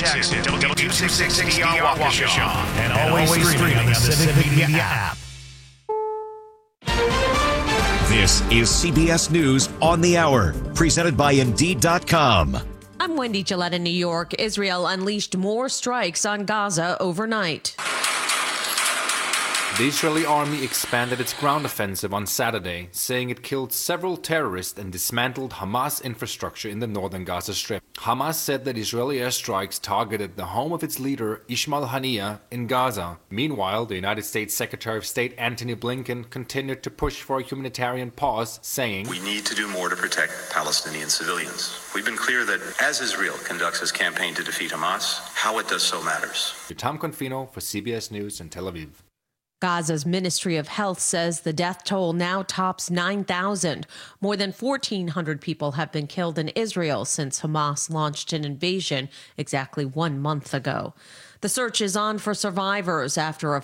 Jackson, W260 Waukesha, and always streaming on the Civic Media app. This is CBS News on the Hour, presented by Indeed.com. I'm Wendy Gillette in New York. Israel unleashed more strikes on Gaza overnight. The Israeli army expanded its ground offensive on Saturday, saying it killed several terrorists and dismantled Hamas infrastructure in the northern Gaza Strip. Hamas said that Israeli airstrikes targeted the home of its leader, Ismail Haniyeh, in Gaza. Meanwhile, the United States Secretary of State Antony Blinken continued to push for a humanitarian pause, saying, "We need to do more to protect Palestinian civilians. We've been clear that as Israel conducts its campaign to defeat Hamas, how it does so matters." Tom Confino for CBS News in Tel Aviv. Gaza's Ministry of Health says the death toll now tops 9,000. More than 1,400 people have been killed in Israel since Hamas launched an invasion exactly 1 month ago. The search is on for survivors after a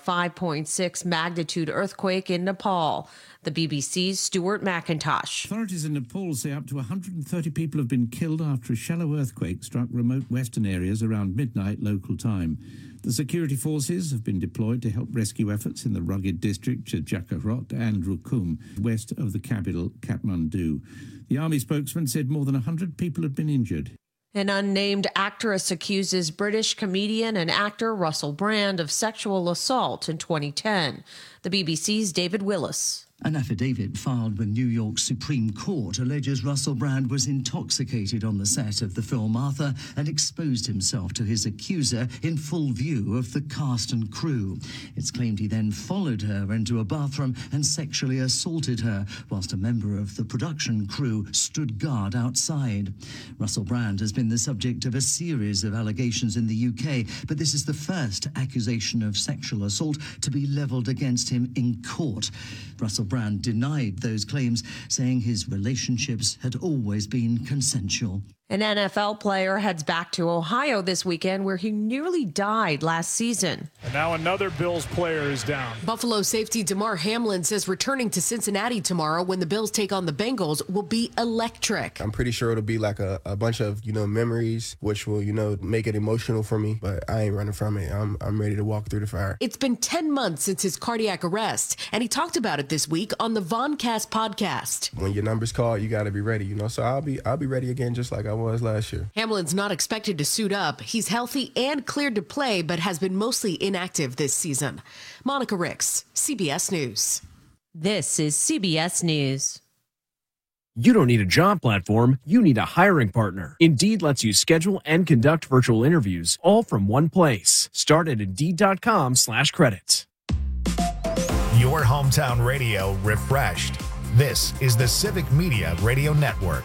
5.6 magnitude earthquake in Nepal. The BBC's Stuart McIntosh. Authorities in Nepal say up to 130 people have been killed after a shallow earthquake struck remote western areas around midnight local time. The security forces have been deployed to help rescue efforts in the rugged districts of Jakarot and Rukum, west of the capital, Kathmandu. The army spokesman said more than 100 people have been injured. An unnamed actress accuses British comedian and actor Russell Brand of sexual assault in 2010. The BBC's David Willis. An affidavit filed with New York's Supreme Court alleges Russell Brand was intoxicated on the set of the film Arthur and exposed himself to his accuser in full view of the cast and crew. It's claimed he then followed her into a bathroom and sexually assaulted her, whilst a member of the production crew stood guard outside. Russell Brand has been the subject of a series of allegations in the UK, but this is the first accusation of sexual assault to be levelled against him in court. Russell Brand denied those claims, saying his relationships had always been consensual. An NFL player heads back to Ohio this weekend, where he nearly died last season. And now another Bills player is down. Buffalo safety Damar Hamlin says returning to Cincinnati tomorrow when the Bills take on the Bengals will be electric. I'm pretty sure it'll be like a bunch of, memories, which will, make it emotional for me. But I ain't running from it. I'm ready to walk through the fire. It's been 10 months since his cardiac arrest, and he talked about it this week on the Voncast podcast. When your number's called, you got to be ready, So I'll be ready again, just like I was last year. Hamlin's not expected to suit up. He's healthy and cleared to play, but has been mostly inactive this season. Monica Ricks, CBS News. This is CBS News. You don't need a job platform, you need a hiring partner. Indeed lets you schedule and conduct virtual interviews all from one place. Start at Indeed.com/credits. Your hometown radio refreshed. This is the Civic Media Radio Network.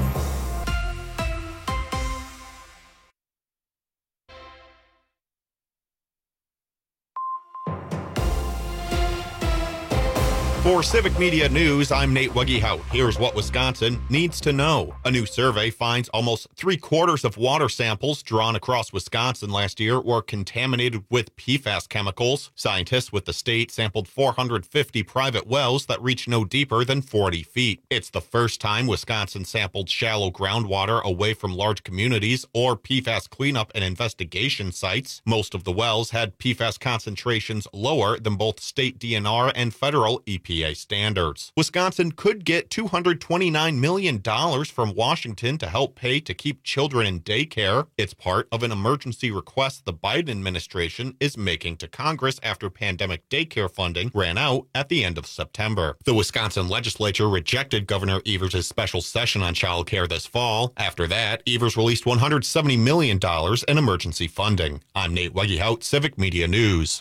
For Civic Media News, I'm Nate Wuggy-Hout. Here's what Wisconsin needs to know. A new survey finds almost 3/4 of water samples drawn across Wisconsin last year were contaminated with PFAS chemicals. Scientists with the state sampled 450 private wells that reach no deeper than 40 feet. It's the first time Wisconsin sampled shallow groundwater away from large communities or PFAS cleanup and investigation sites. Most of the wells had PFAS concentrations lower than both state DNR and federal EPA standards. Wisconsin could get $229 million from Washington to help pay to keep children in daycare. It's part of an emergency request the Biden administration is making to Congress after pandemic daycare funding ran out at the end of September. The Wisconsin legislature rejected Governor Evers' special session on child care this fall. After that, Evers released $170 million in emergency funding. I'm Nate Wuggy-Hout, Civic Media News.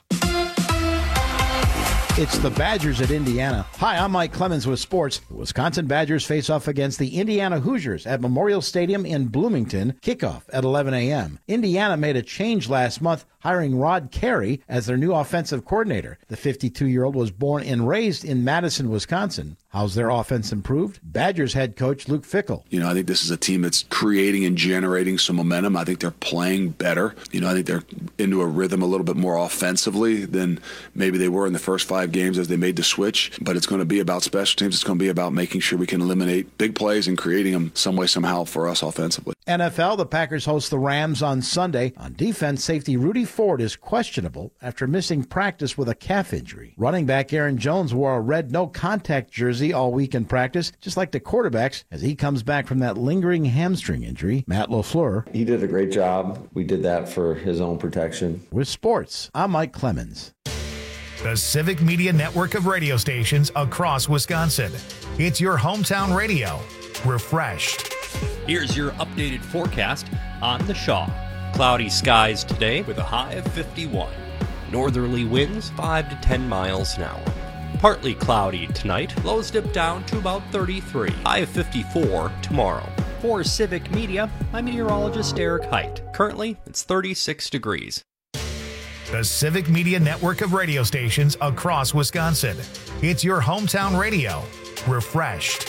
It's the Badgers at Indiana. Hi, I'm Mike Clemens with sports. The Wisconsin Badgers face off against the Indiana Hoosiers at Memorial Stadium in Bloomington. Kickoff at 11 a.m. Indiana made a change last month, hiring Rod Carey as their new offensive coordinator. The 52-year-old was born and raised in Madison, Wisconsin. How's their offense improved? Badgers head coach Luke Fickell. I think this is a team that's creating and generating some momentum. I think they're playing better. I think they're into a rhythm a little bit more offensively than maybe they were in the first 5 games as they made the switch. But it's going to be about special teams. It's going to be about making sure we can eliminate big plays and creating them some way, somehow for us offensively. NFL, the Packers host the Rams on Sunday. On defense, safety Rudy Ford is questionable after missing practice with a calf injury. Running back Aaron Jones wore a red no-contact jersey all week in practice, just like the quarterbacks, as he comes back from that lingering hamstring injury. Matt LaFleur. He did a great job. We did that for his own protection. With sports, I'm Mike Clemens. The Civic Media network of radio stations across Wisconsin. It's your hometown radio. Refreshed. Here's your updated forecast on the Shaw. Cloudy skies today with a high of 51. Northerly winds 5 to 10 miles an hour. Partly cloudy tonight, lows dip down to about 33. High of 54 tomorrow. For Civic Media, I'm meteorologist Eric Height. Currently, it's 36 degrees. The Civic Media network of radio stations across Wisconsin. It's your hometown radio. Refreshed.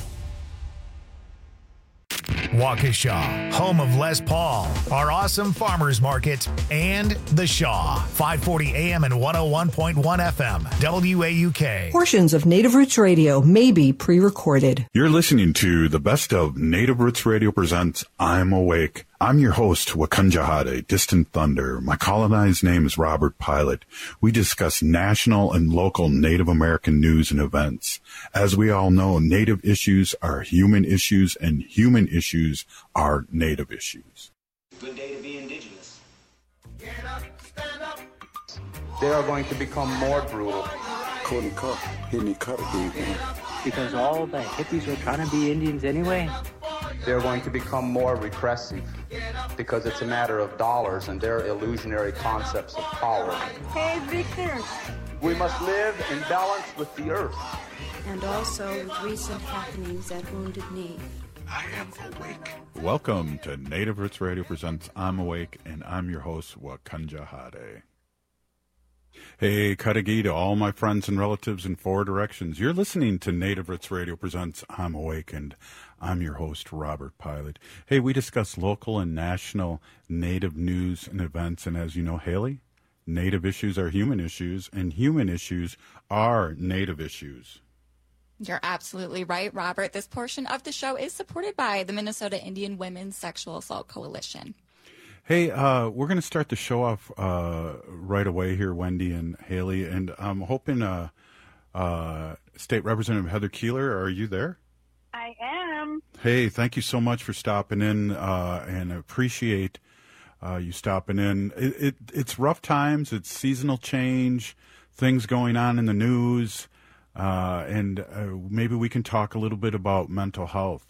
Waukesha, home of Les Paul, our awesome farmers market, and The Shaw, 540 AM and 101.1 FM, WAUK. Portions of Native Roots Radio may be pre-recorded. You're listening to the best of Native Roots Radio presents I'm Awake. I'm your host, Wakanja Hade, Distant Thunder. My colonized name is Robert Pilot. We discuss national and local Native American news and events. As we all know, Native issues are human issues, and human issues are Native issues. Good day to be indigenous. Get up, stand up. They are going to become more brutal. Couldn't cut, hitting cut again. Because all the hippies were trying to be Indians anyway. They're going to become more repressive because it's a matter of dollars and their illusionary concepts of power. Hey, Victor. We must live in balance with the earth. And also with recent happenings at Wounded Knee. I am awake. Welcome to Native Roots Radio presents I'm Awake, and I'm your host, Wakanja Hade. Hey, Cudahy to all my friends and relatives in 4 directions. You're listening to Native Roots Radio presents I'm Awake, and I'm your host, Robert Pilot. Hey, we discuss local and national Native news and events, and as you know, Haley, Native issues are human issues, and human issues are Native issues. You're absolutely right, Robert. This portion of the show is supported by the Minnesota Indian Women's Sexual Assault Coalition. Hey, we're going to start the show off right away here, Wendy and Haley, and I'm hoping State Representative Heather Keeler, are you there? I am. Hey, thank you so much for stopping in, and I appreciate you stopping in. It's rough times. It's seasonal change, things going on in the news, and maybe we can talk a little bit about mental health.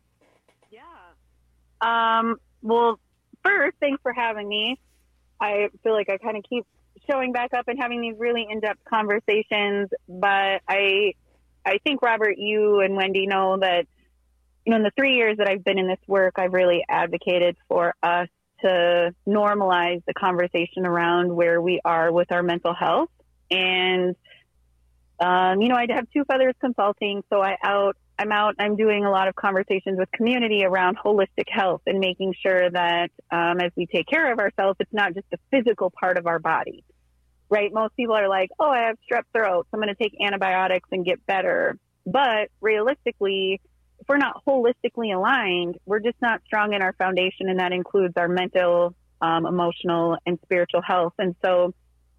Yeah. Well, first, thanks for having me. I feel like I kind of keep showing back up and having these really in-depth conversations, but I think, Robert, you and Wendy know that, in the 3 years that I've been in this work, I've really advocated for us to normalize the conversation around where we are with our mental health. And, I have Two Feathers Consulting, so I'm doing a lot of conversations with community around holistic health and making sure that as we take care of ourselves, it's not just a physical part of our body, right? Most people are like, oh, I have strep throat, so I'm going to take antibiotics and get better. But realistically, if we're not holistically aligned, we're just not strong in our foundation, and that includes our mental, emotional, and spiritual health. And so,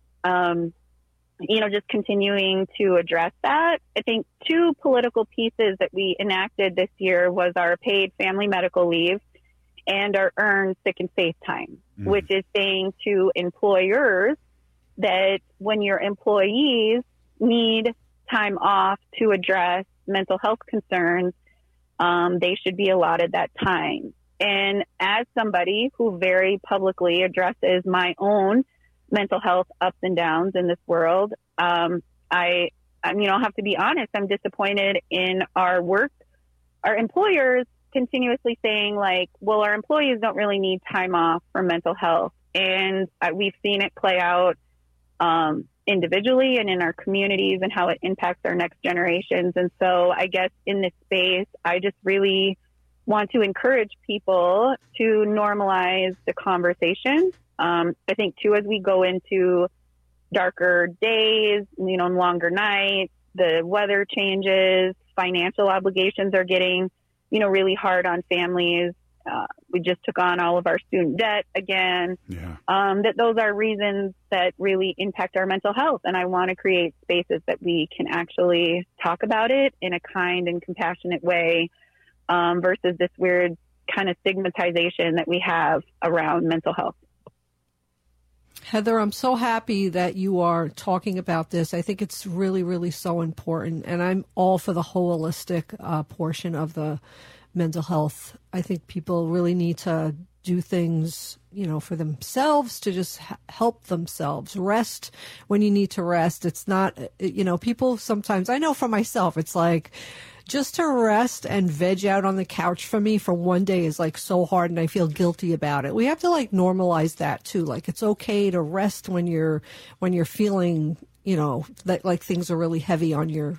just continuing to address that. I think 2 political pieces that we enacted this year was our paid family medical leave and our earned sick and safe time, which is saying to employers that when your employees need time off to address mental health concerns, they should be allotted that time. And as somebody who very publicly addresses my own mental health ups and downs in this world, I have to be honest, I'm disappointed in our work. Our employers continuously saying well, our employees don't really need time off for mental health. And we've seen it play out individually and in our communities and how it impacts our next generations. And so I guess in this space, I just really want to encourage people to normalize the conversation. I think too, as we go into darker days, longer nights, the weather changes, financial obligations are getting, really hard on families. We just took on all of our student debt again. Yeah. That those are reasons that really impact our mental health. And I want to create spaces that we can actually talk about it in a kind and compassionate way, versus this weird kind of stigmatization that we have around mental health. Heather, I'm so happy that you are talking about this. I think it's really, really so important. And I'm all for the holistic portion of the mental health. I think people really need to do things, for themselves, to just help themselves. Rest when you need to rest. It's not, people sometimes, I know for myself, it's like, just to rest and veg out on the couch for me for one day is like so hard, and I feel guilty about it. We have to normalize that too. Like, it's okay to rest when you're feeling, that like things are really heavy on your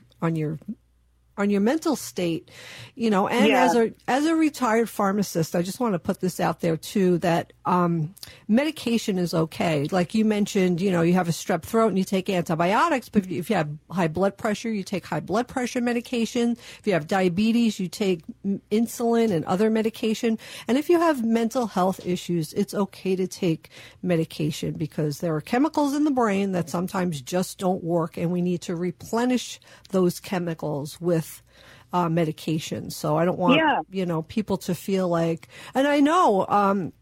mental state, and yeah. as a retired pharmacist, I just want to put this out there too, that medication is okay. Like you mentioned, you have a strep throat and you take antibiotics, but if you have high blood pressure, you take high blood pressure medication. If you have diabetes, you take insulin and other medication. And if you have mental health issues, it's okay to take medication, because there are chemicals in the brain that sometimes just don't work, and we need to replenish those chemicals with medication. So I don't want, people to feel like, and I know,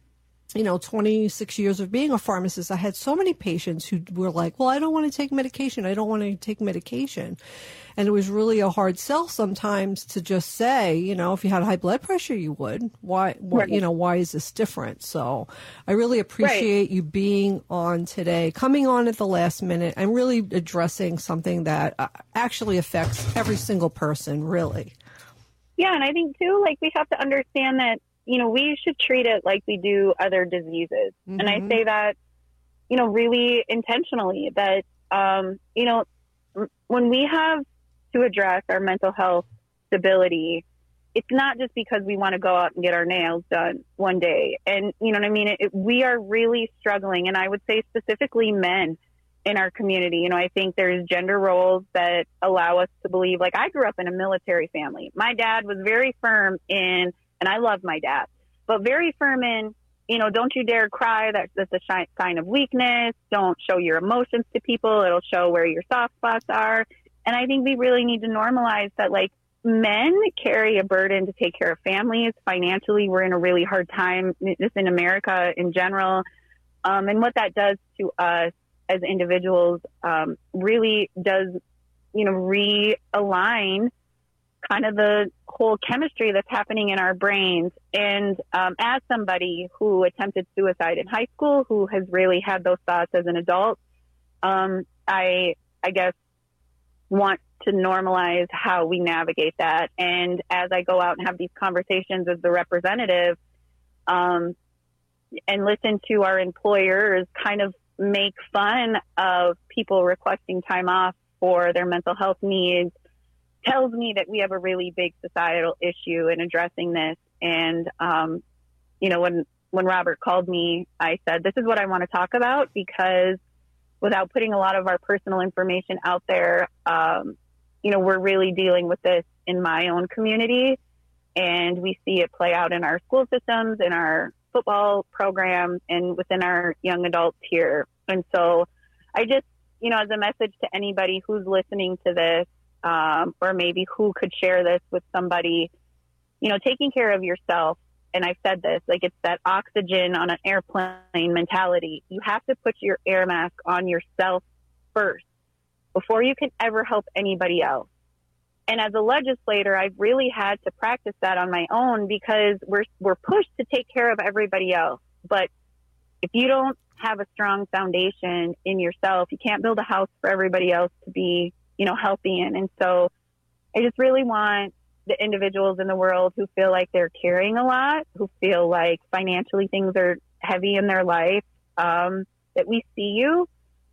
26 years of being a pharmacist, I had so many patients who were like, well, I don't want to take medication. I don't want to take medication. And it was really a hard sell sometimes to just say, if you had high blood pressure, you would. Why is this different? So I really appreciate you being on today, coming on at the last minute, and really addressing something that actually affects every single person, really. Yeah, and I think, too, we have to understand that, we should treat it like we do other diseases. Mm-hmm. And I say that, really intentionally, that, when we have to address our mental health stability, it's not just because we want to go out and get our nails done one day. And, you know what I mean? We are really struggling. And I would say specifically men in our community. I think there's gender roles that allow us to believe, I grew up in a military family. My dad was very firm in, and I love my dad, but very firm in, don't you dare cry. That's a sign of weakness. Don't show your emotions to people. It'll show where your soft spots are. And I think we really need to normalize that, men carry a burden to take care of families. Financially, we're in a really hard time, just in America in general. And what that does to us as individuals really does, realign kind of the whole chemistry that's happening in our brains. And as somebody who attempted suicide in high school, who has really had those thoughts as an adult, I guess want to normalize how we navigate that. And as I go out and have these conversations as the representative, and listen to our employers kind of make fun of people requesting time off for their mental health needs, tells me that we have a really big societal issue in addressing this. And, when Robert called me, I said, this is what I want to talk about, because without putting a lot of our personal information out there, we're really dealing with this in my own community, and we see it play out in our school systems, in our football program, and within our young adults here. And so I just, as a message to anybody who's listening to this, or maybe who could share this with somebody, taking care of yourself. And I've said this, it's that oxygen on an airplane mentality. You have to put your air mask on yourself first before you can ever help anybody else. And as a legislator, I've really had to practice that on my own, because we're pushed to take care of everybody else. But if you don't have a strong foundation in yourself, you can't build a house for everybody else to be, healthy in. And so I just really want the individuals in the world who feel like they're carrying a lot, who feel like financially things are heavy in their life, that we see you,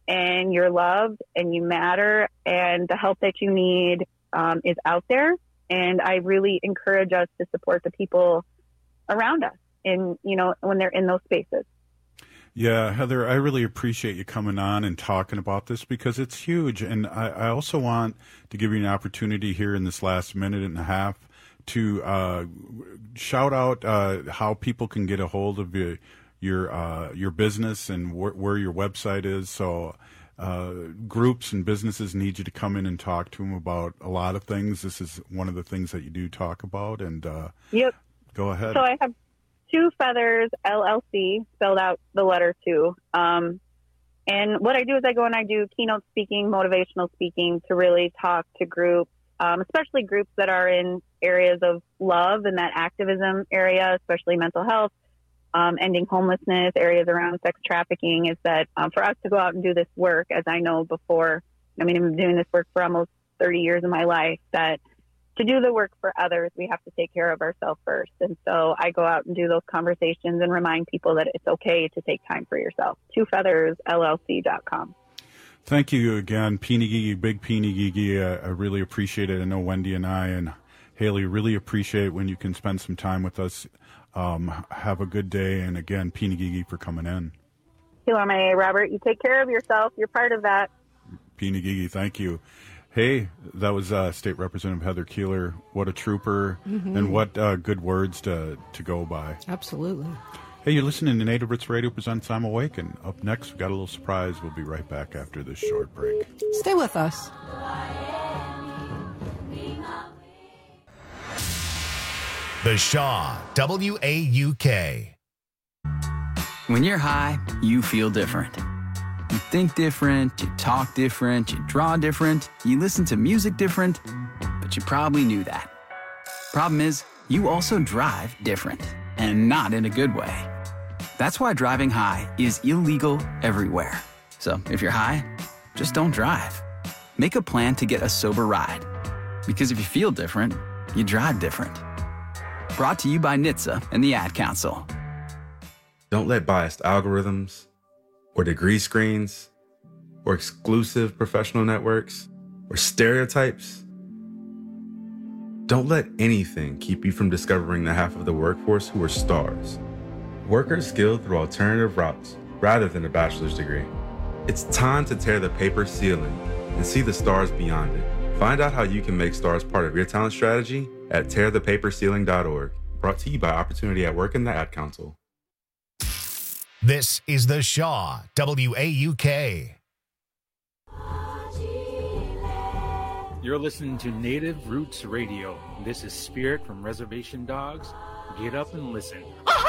and you're loved and you matter, and the help that you need is out there. And I really encourage us to support the people around us when they're in those spaces. Yeah, Heather, I really appreciate you coming on and talking about this because it's huge. And I also want to give you an opportunity here in this last minute and a half to shout out how people can get a hold of your business and where your website is. So groups and businesses need you to come in and talk to them about a lot of things. This is one of the things that you do talk about. And yep. Go ahead. So I have Two Feathers LLC, spelled out the letter 2. And what I do is I go and I do keynote speaking, motivational speaking to really talk to groups, especially groups that are in areas of love and that activism area, especially mental health, ending homelessness, areas around sex trafficking, is that for us to go out and do this work, as I know before, I've been doing this work for almost 30 years of my life, that to do the work for others, we have to take care of ourselves first. And so I go out and do those conversations and remind people that it's okay to take time for yourself. TwoFeathersLLC.com. Thank you again, Peony Gigi, Big Peony Gigi. I really appreciate it. I know Wendy and I and Haley really appreciate when you can spend some time with us. Have a good day. And again, Peony Gigi for coming in. QMA, Robert, you take care of yourself. You're part of that. Peony Gigi, thank you. Hey, that was State Representative Heather Keeler. What a trooper, and what good words to go by. Absolutely. Hey, you're listening to Native Roots Radio presents I'm Awake, and up next, we've got a little surprise. We'll be right back after this short break. Stay with us. The Shaw, WAUK. When you're high, you feel different. You think different, you talk different, you draw different, you listen to music different, but you probably knew that. Problem is, you also drive different, and not in a good way. That's why driving high is illegal everywhere. So if you're high, just don't drive. Make a plan to get a sober ride. Because if you feel different, you drive different. Brought to you by NHTSA and the Ad Council. Don't let biased algorithms, or degree screens, or exclusive professional networks, or stereotypes. Don't let anything keep you from discovering the half of the workforce who are stars. Workers skilled through alternative routes rather than a bachelor's degree. It's time to tear the paper ceiling and see the stars beyond it. Find out how you can make stars part of your talent strategy at tearthepaperceiling.org. Brought to you by Opportunity at Work and the Ad Council. This is The Shaw, WAUK. You're listening to Native Roots Radio. This is Spirit from Reservation Dogs. Get up and listen.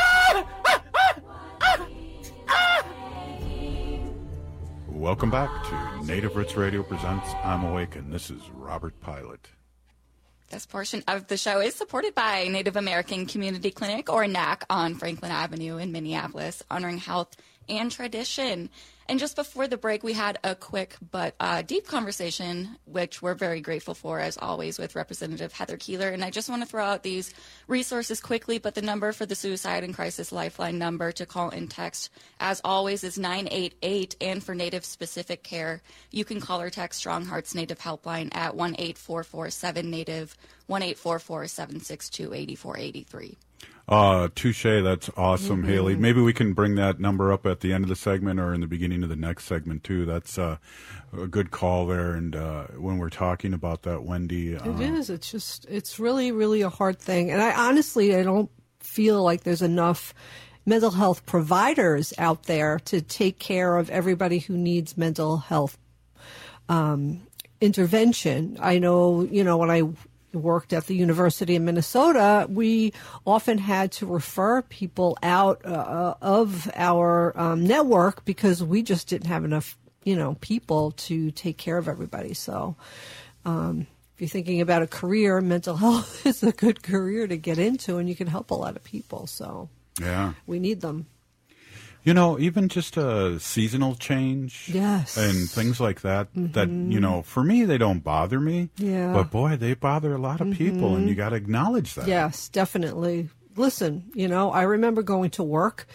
Welcome back to Native Roots Radio presents I'm Awake, and this is Robert Pilot. This portion of the show is supported by Native American Community Clinic, or NAC, on Franklin Avenue in Minneapolis, honoring health and tradition. And just before the break, we had a quick but deep conversation, which we're very grateful for, as always, with Representative Heather Keeler. And I just want to throw out these resources quickly, but the number for the Suicide and Crisis Lifeline number to call and text, as always, is 988. And for Native-specific care, you can call or text Strong Hearts Native Helpline at 1-844-7-NATIVE, 1-844-762-8483. Touche, that's awesome, Haley. Maybe we can bring that number up at the end of the segment or in the beginning of the next segment, too. That's a good call there. And when we're talking about that, Wendy... it is. It's really, really a hard thing. And I don't feel like there's enough mental health providers out there to take care of everybody who needs mental health intervention. I know, when I worked at the University of Minnesota, we often had to refer people out of our network because we just didn't have enough, people to take care of everybody. So if you're thinking about a career, mental health is a good career to get into, and you can help a lot of people. So yeah, we need them. Even just a seasonal change, yes, and things like that, that, for me, they don't bother me. Yeah. But boy, they bother a lot of people, and you got to acknowledge that. Yes, definitely. Listen, I remember going to work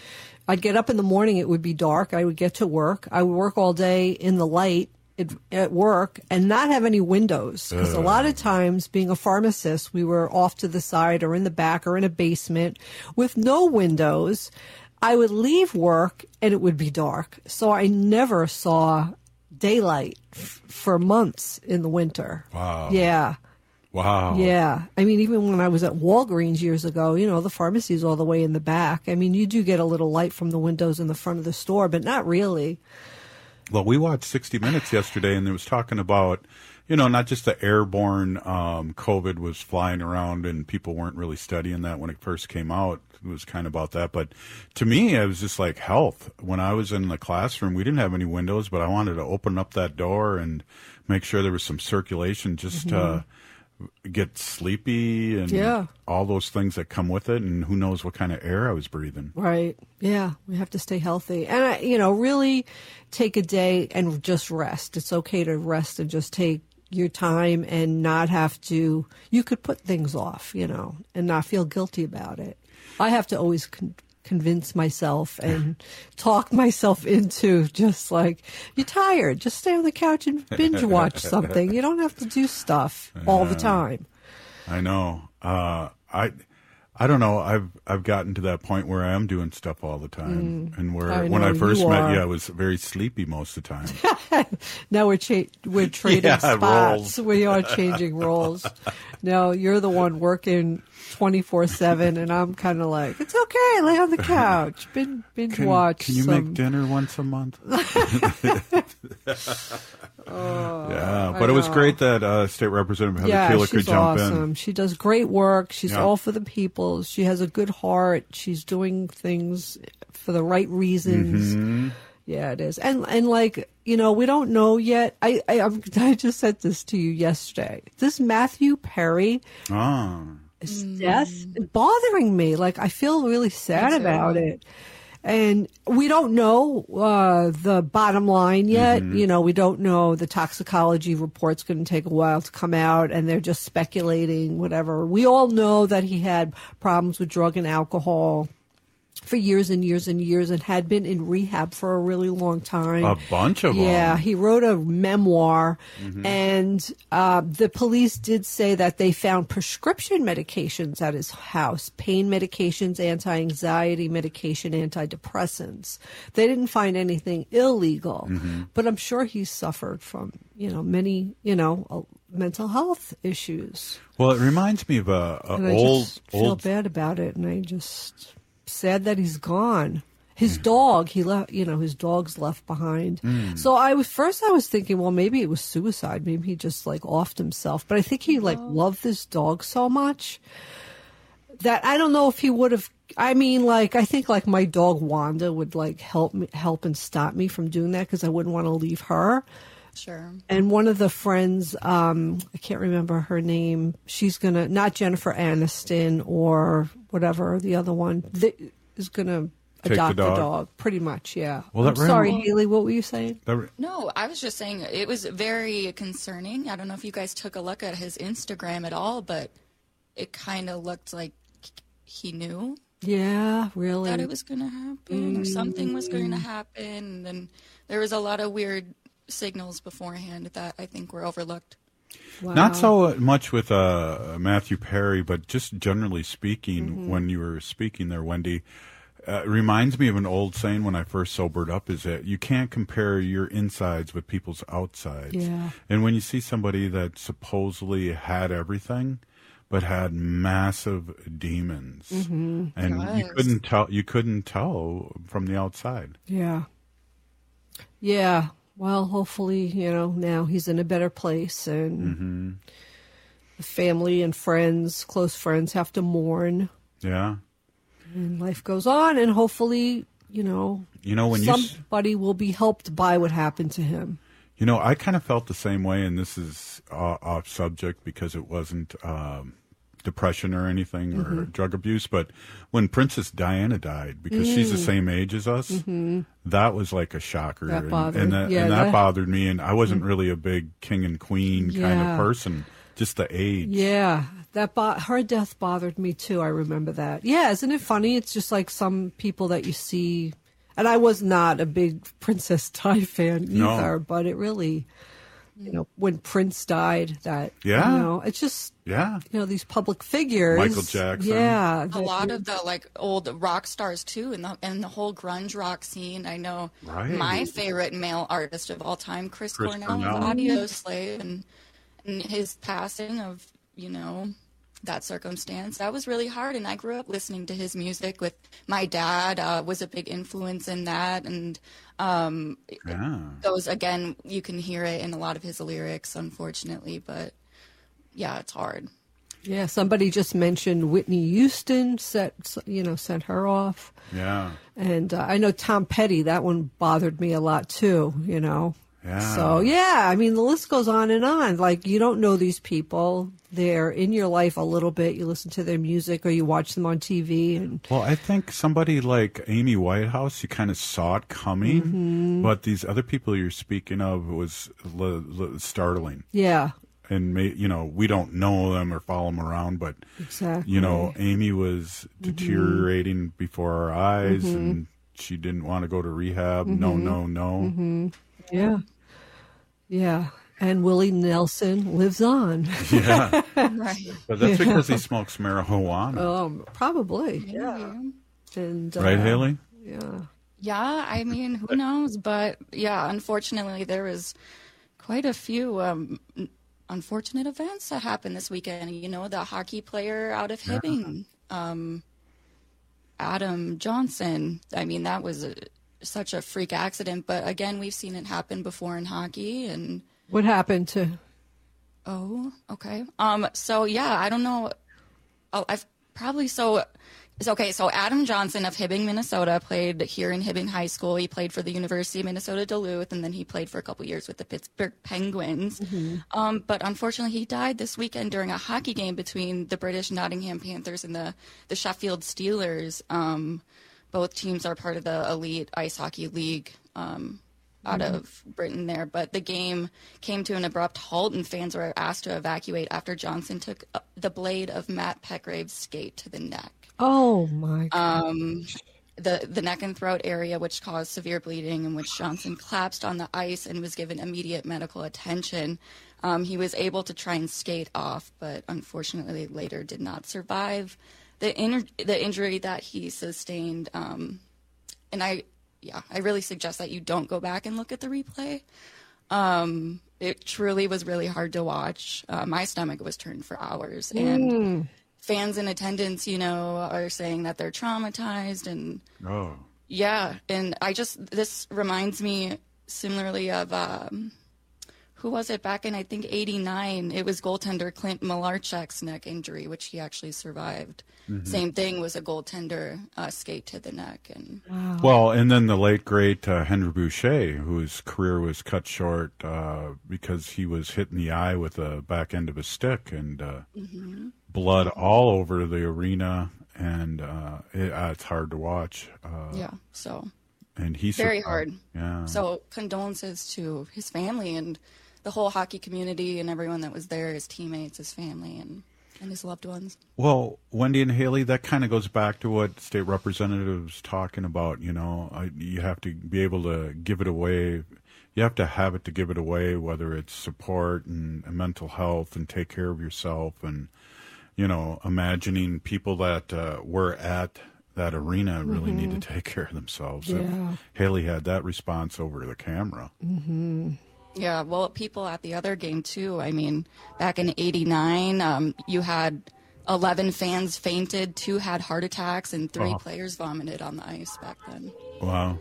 I'd get up in the morning, it would be dark. I would get to work. I would work all day in the light at work and not have any windows. Because a lot of times, being a pharmacist, we were off to the side or in the back or in a basement with no windows. I would leave work and it would be dark. So I never saw daylight for months in the winter. Wow. Yeah. Wow. Yeah. I mean, even when I was at Walgreens years ago, the pharmacy's all the way in the back. I mean, you do get a little light from the windows in the front of the store, but not really. Well, we watched 60 Minutes yesterday, and it was talking about, not just the airborne COVID was flying around, and people weren't really studying that when it first came out. It was kind of about that. But to me, it was just like health. When I was in the classroom, we didn't have any windows, but I wanted to open up that door and make sure there was some circulation just to get sleepy and all those things that come with it, and who knows what kind of air I was breathing. Right. Yeah. We have to stay healthy. And, really take a day and just rest. It's okay to rest and just take your time and not have to, you could put things off, and not feel guilty about it. I have to always convince myself and talk myself into just like, you're tired, just stay on the couch and binge watch something. You don't have to do stuff all the time. I know. I don't know. I've gotten to that point where I am doing stuff all the time, and where when I first met you, I was very sleepy most of the time. Now we're trading spots. Roles. We are changing roles. No, you're the one working 24/7, and I'm kind of like, it's okay, lay on the couch, binge watch. Can you make dinner once a month? But it was great that State Representative Heather Keeler could jump in. She does great work. She's all for the people. She has a good heart. She's doing things for the right reasons. Mm-hmm. Yeah, it is. And we don't know yet. I just said this to you yesterday. This Matthew Perry death bothering me. Like, I feel really sad about it. And we don't know the bottom line yet. Mm-hmm. We don't know. The toxicology report's going to take a while to come out, and they're just speculating, whatever. We all know that he had problems with drug and alcohol for years and years and years, and had been in rehab for a really long time. A bunch of them. Yeah, he wrote a memoir, and the police did say that they found prescription medications at his house, pain medications, anti-anxiety medication, antidepressants. They didn't find anything illegal, but I'm sure he suffered from, many, mental health ishes. Well, it reminds me of I just feel bad about it, and I just... sad that he's gone. His dog, he left, his dog's left behind. So I was thinking, well, maybe it was suicide. Maybe he just offed himself. But I think he loved this dog so much that I don't know if he would have. I mean, I think my dog Wanda would help and stop me from doing that, because I wouldn't want to leave her. Sure. And one of the friends, I can't remember her name, she's going to, not Jennifer Aniston or whatever, the other one, is going to adopt the dog. Pretty much, yeah. Well, I'm sorry, Haley, what were you saying? No, I was just saying it was very concerning. I don't know if you guys took a look at his Instagram at all, but it kind of looked like he knew. Yeah, really. That it was going to happen, or something was going to happen. And there was a lot of weird signals beforehand that I think were overlooked. Wow. Not so much with Matthew Perry, but just generally speaking, when you were speaking there, Wendy, it reminds me of an old saying when I first sobered up, is that you can't compare your insides with people's outsides. Yeah. And when you see somebody that supposedly had everything, but had massive demons, and you couldn't tell from the outside. Yeah. Yeah. Well, hopefully, now he's in a better place, and the family and friends, close friends, have to mourn. Yeah. And life goes on, and hopefully, when somebody will be helped by what happened to him. I kind of felt the same way, and this is off subject because it wasn't depression or anything or drug abuse, but when Princess Diana died, because she's the same age as us, that was like a shocker. That bothered, and that bothered me, and I wasn't really a big king and queen kind of person, just the age. Yeah, her death bothered me too. I remember that. Yeah, isn't it funny? It's just like some people that you see, and I was not a big Princess Di fan either, but it really, when Prince died, it's just, these public figures. Michael Jackson. Yeah. A lot of the old rock stars too, and the whole grunge rock scene. I know my favorite male artist of all time, Chris Cornell, Audio Slave, and his passing of, that circumstance. That was really hard, and I grew up listening to his music with my dad, was a big influence in that, and those, again, you can hear it in a lot of his lyrics, unfortunately, but yeah, it's hard. Yeah, somebody just mentioned Whitney Houston sent her off. Yeah. And I know Tom Petty, that one bothered me a lot too, Yeah. So, I mean, the list goes on and on. Like, you don't know these people. They're in your life a little bit. You listen to their music or you watch them on TV. Well, I think somebody like Amy Whitehouse, you kind of saw it coming, but these other people you're speaking of was startling. Yeah. And, we don't know them or follow them around, but, exactly. Amy was deteriorating before our eyes, and she didn't want to go to rehab. No. Yeah. Yeah. And Willie Nelson lives on. Yeah. Right. But that's because he smokes marijuana. Probably. Yeah. And, right, Haley? Yeah. Yeah, I mean, who knows? But yeah, unfortunately, there was quite a few unfortunate events that happened this weekend. The hockey player out of Hibbing, Adam Johnson. I mean, that was such a freak accident. But again, we've seen it happen before in hockey. And what happened to? Oh, okay. So yeah, I don't know. So Adam Johnson of Hibbing, Minnesota, played here in Hibbing High School. He played for the University of Minnesota Duluth, and then he played for a couple years with the Pittsburgh Penguins. But unfortunately, he died this weekend during a hockey game between the British Nottingham Panthers and the Sheffield Steelers. Both teams are part of the Elite Ice Hockey League out of Britain there. But the game came to an abrupt halt, and fans were asked to evacuate after Johnson took the blade of Matt Petgrave's skate to the neck. Oh, my God. The neck and throat area, which caused severe bleeding, in which Johnson collapsed on the ice and was given immediate medical attention. He was able to try and skate off, but unfortunately later did not survive the injury that he sustained. And I really suggest that you don't go back and look at the replay. It truly was really hard to watch. My stomach was turned for hours, and fans in attendance, are saying that they're traumatized, and and this reminds me similarly of who was it back in, I think, 89? It was goaltender Clint Malarchuk's neck injury, which he actually survived. Same thing, was a goaltender skate to the neck. And Well, and then the late, great Henry Boucher, whose career was cut short because he was hit in the eye with the back end of a stick, and blood all over the arena, and it's hard to watch. And he's very hard. Yeah. So condolences to his family and the whole hockey community and everyone that was there, his teammates, his family, and his loved ones. Well, Wendy and Haley, that kind of goes back to what State Representative was talking about. You have to be able to give it away. You have to have it to give it away, whether it's support and mental health and take care of yourself, and, imagining people that were at that arena really need to take care of themselves. Yeah. Haley had that response over the camera. Yeah, well, people at the other game, too. I mean, back in 89, you had 11 fans fainted, 2 had heart attacks, and 3 players vomited on the ice back then. Wow.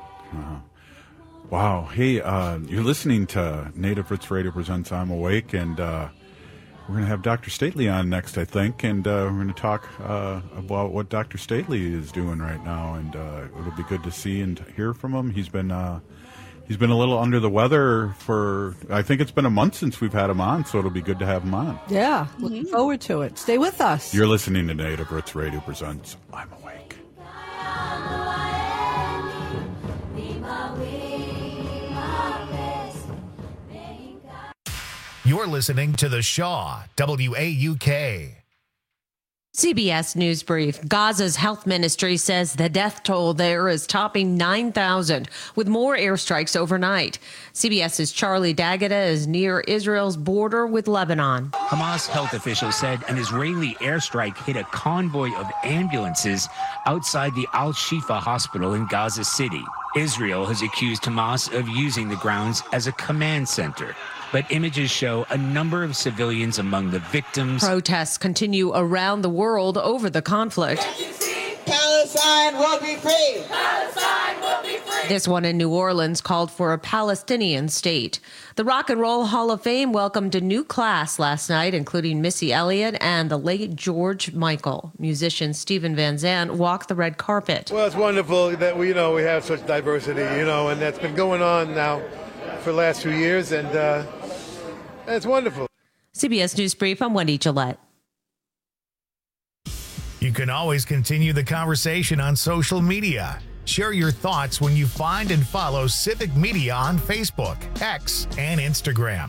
Wow. Hey, you're listening to Native Roots Radio presents I'm Awake, and we're going to have Dr. Stately on next, I think, and we're going to talk about what Dr. Stately is doing right now, and it'll be good to see and hear from him. He's been a little under the weather for, I think it's been a month since we've had him on, so it'll be good to have him on. Yeah, looking forward to it. Stay with us. You're listening to Native Roots Radio presents I'm Awake. You're listening to The Shaw, WAUK. CBS News Brief. Gaza's health ministry says the death toll there is topping 9,000, with more airstrikes overnight. CBS's Charlie D'Agata is near Israel's border with Lebanon. Hamas health officials said an Israeli airstrike hit a convoy of ambulances outside the Al-Shifa hospital in Gaza City. Israel has accused Hamas of using the grounds as a command center. But images show a number of civilians among the victims. Protests continue around the world over the conflict. Palestine will be free! Palestine will be free! This one in New Orleans called for a Palestinian state. The Rock and Roll Hall of Fame welcomed a new class last night, including Missy Elliott and the late George Michael. Musician Steven Van Zandt walked the red carpet. Well, it's wonderful that we have such diversity, and that's been going on now for the last 2 years, and it's wonderful. CBS News Brief, I'm Wendy Gillette. You can always continue the conversation on social media. Share your thoughts when you find and follow Civic Media on Facebook, X, and Instagram.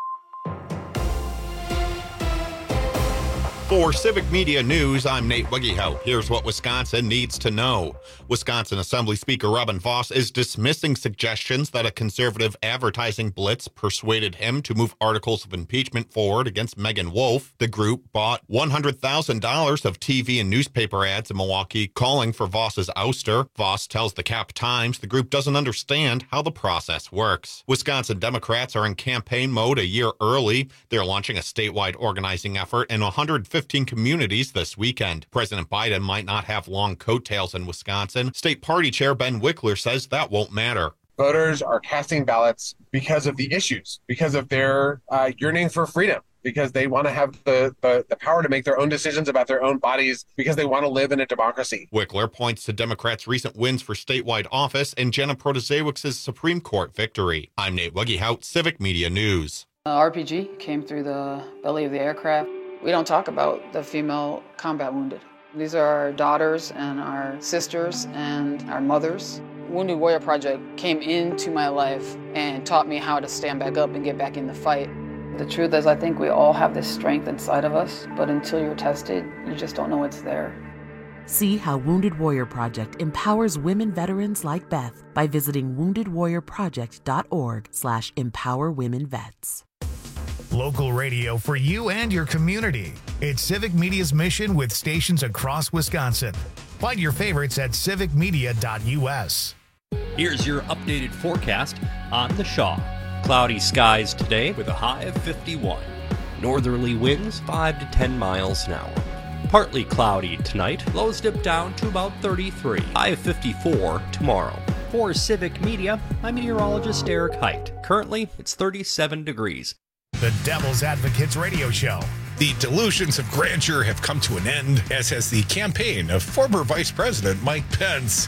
For Civic Media News, I'm Nate Wiggyhout. Here's what Wisconsin needs to know. Wisconsin Assembly Speaker Robin Vos is dismissing suggestions that a conservative advertising blitz persuaded him to move articles of impeachment forward against Megan Wolfe. The group bought $100,000 of TV and newspaper ads in Milwaukee calling for Vos's ouster. Vos tells the Cap Times the group doesn't understand how the process works. Wisconsin Democrats are in campaign mode a year early. They're launching a statewide organizing effort in 115 communities this weekend. President Biden might not have long coattails in Wisconsin. State Party Chair Ben Wickler says that won't matter. Voters are casting ballots because of the issues, because of their yearning for freedom, because they want to have the power to make their own decisions about their own bodies, because they want to live in a democracy. Wickler points to Democrats' recent wins for statewide office and Jenna Protasiewicz's Supreme Court victory. I'm Nate Wiggyhout, Civic Media News. RPG came through the belly of the aircraft. We don't talk about the female combat wounded. These are our daughters and our sisters and our mothers. Wounded Warrior Project came into my life and taught me how to stand back up and get back in the fight. The truth is, I think we all have this strength inside of us, but until you're tested, you just don't know it's there. See how Wounded Warrior Project empowers women veterans like Beth by visiting woundedwarriorproject.org/empowerwomenvets. Local radio for you and your community. It's Civic Media's mission with stations across Wisconsin. Find your favorites at civicmedia.us. Here's your updated forecast on the Shaw. Cloudy skies today with a high of 51. Northerly winds 5 to 10 miles an hour. Partly cloudy tonight. Lows dip down to about 33. High of 54 tomorrow. For Civic Media, I'm meteorologist Eric Height. Currently, it's 37 degrees. The Devil's Advocates Radio Show. The delusions of grandeur have come to an end, as has the campaign of former Vice President Mike Pence.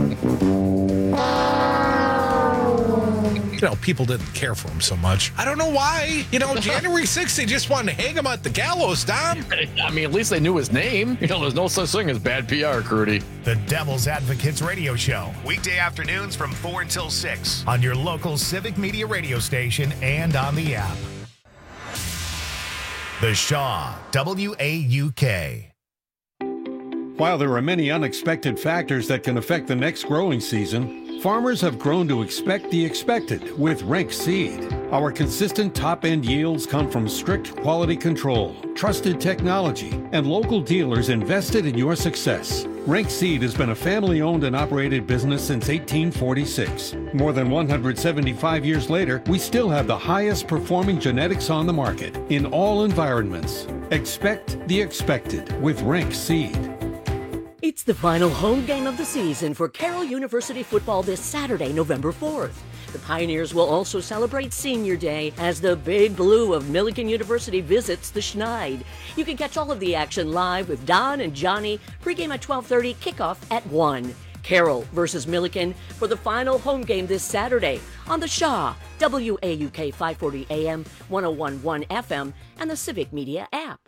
People didn't care for him so much. I don't know why. January 6th, they just wanted to hang him at the gallows, Tom. I mean, at least they knew his name. There's no such thing as bad PR, Crudy. The Devil's Advocates Radio Show. Weekday afternoons from 4 until 6 on your local Civic Media radio station and on the app. The Shaw, WAUK. While there are many unexpected factors that can affect the next growing season, farmers have grown to expect the expected with Renk Seed. Our consistent top-end yields come from strict quality control, trusted technology, and local dealers invested in your success. Renk Seed has been a family-owned and operated business since 1846. More than 175 years later, we still have the highest performing genetics on the market in all environments. Expect the expected with Renk Seed. It's the final home game of the season for Carroll University football this Saturday, November 4th. The Pioneers will also celebrate Senior Day as the Big Blue of Millikin University visits the Schneid. You can catch all of the action live with Don and Johnny. Pregame at 12:30, kickoff at 1. Carroll versus Millikin for the final home game this Saturday on the Shaw, WAUK 540 AM, 101.1 FM, and the Civic Media app.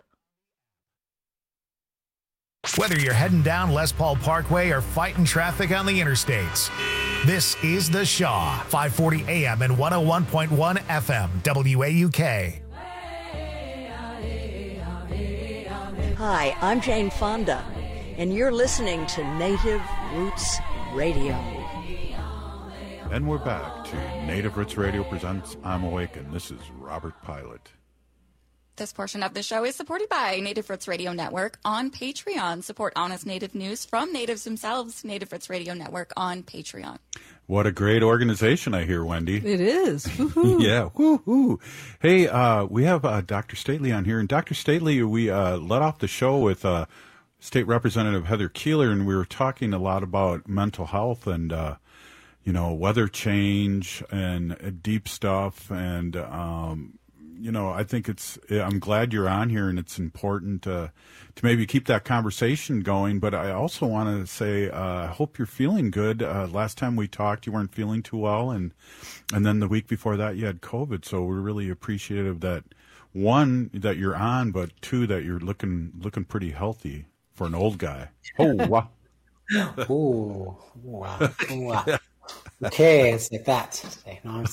Whether you're heading down Les Paul Parkway or fighting traffic on the interstates, this is the Shaw, 540 AM and 101.1 FM, WAUK. Hi, I'm Jane Fonda, and you're listening to Native Roots Radio. And we're back to Native Roots Radio presents I'm Awake, and this is Robert Pilot. This portion of the show is supported by Native Roots Radio Network on Patreon. Support honest Native news from natives themselves. Native Roots Radio Network on Patreon. What a great organization, I hear, Wendy. It is. Woo-hoo. Yeah. Woo-hoo. Hey, we have Dr. Stately on here. And Dr. Stately, we let off the show with State Representative Heather Keeler, and we were talking a lot about mental health and, weather change and deep stuff. And, I think I'm glad you're on here, and it's important to maybe keep that conversation going. But I also want to say, I hope you're feeling good. Last time we talked, you weren't feeling too well. And then the week before that, you had COVID. So we're really appreciative that, one, that you're on, but two, that you're looking pretty healthy for an old guy. Oh, wow. Ooh, wow. Wow. Okay, it's like that today. No,